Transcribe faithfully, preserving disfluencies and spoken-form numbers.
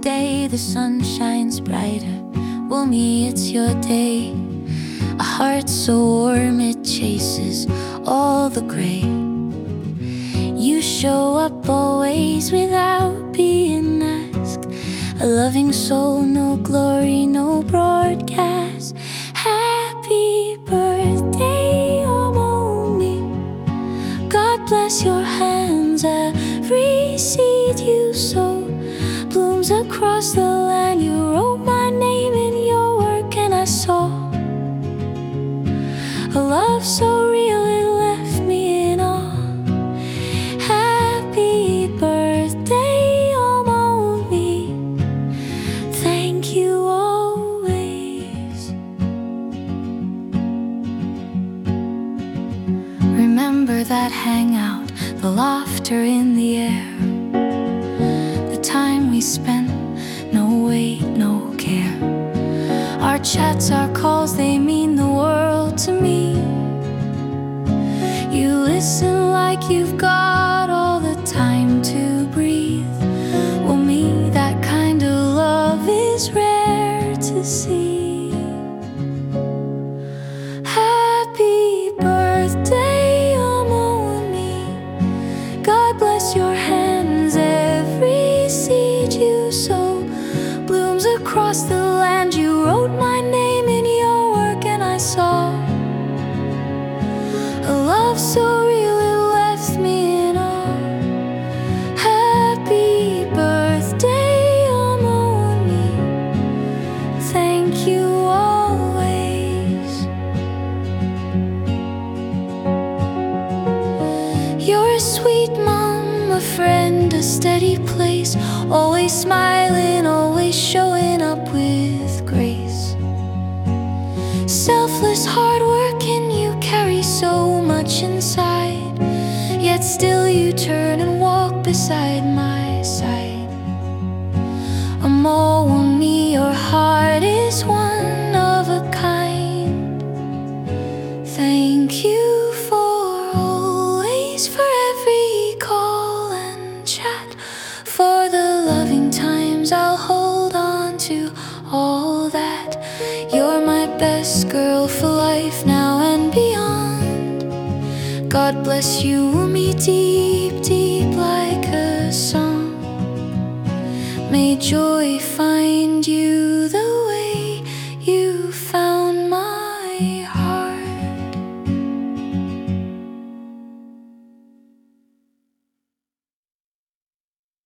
day the sun shines brighter. Well, me, it's your day. A heart so warm it chases all the gray. You show up always without being asked. A loving soul, no glory, no broadcast. Happy birthday, Omoni. God bless your hands. Every seed you sow blooms across the land. You wrote my name in your work, and I saw a love so real it left me in awe. Happy birthday, Omoni. Thank you always. Remember that hangout, the laughter in the air, the time we spent, no weight, no care. Our chats, our calls, they mean the world to me. You listen like you've got all the time to breathe. Well, me, that kind of love is rare to see. Happy birthday, Omoni. God bless your hands. Every seed you sow blooms across the land. You wrote my name in your work, and I saw a love so real it left me in awe. Happy birthday, Omoni. Thank you always. You're a sweet mom, a friend, a steady place. Always smiling, always showing up with grace. Selfless, hard-working, you carry so much inside. Yet still you turn and walk beside my side. Omoni, your heart is one of a kind. Thank you for always, for every call and chat, for the loving times I'll hold on to all that. You're my best girl for life now and beyond. God bless you, me, deep, deep like a song. May joy find you the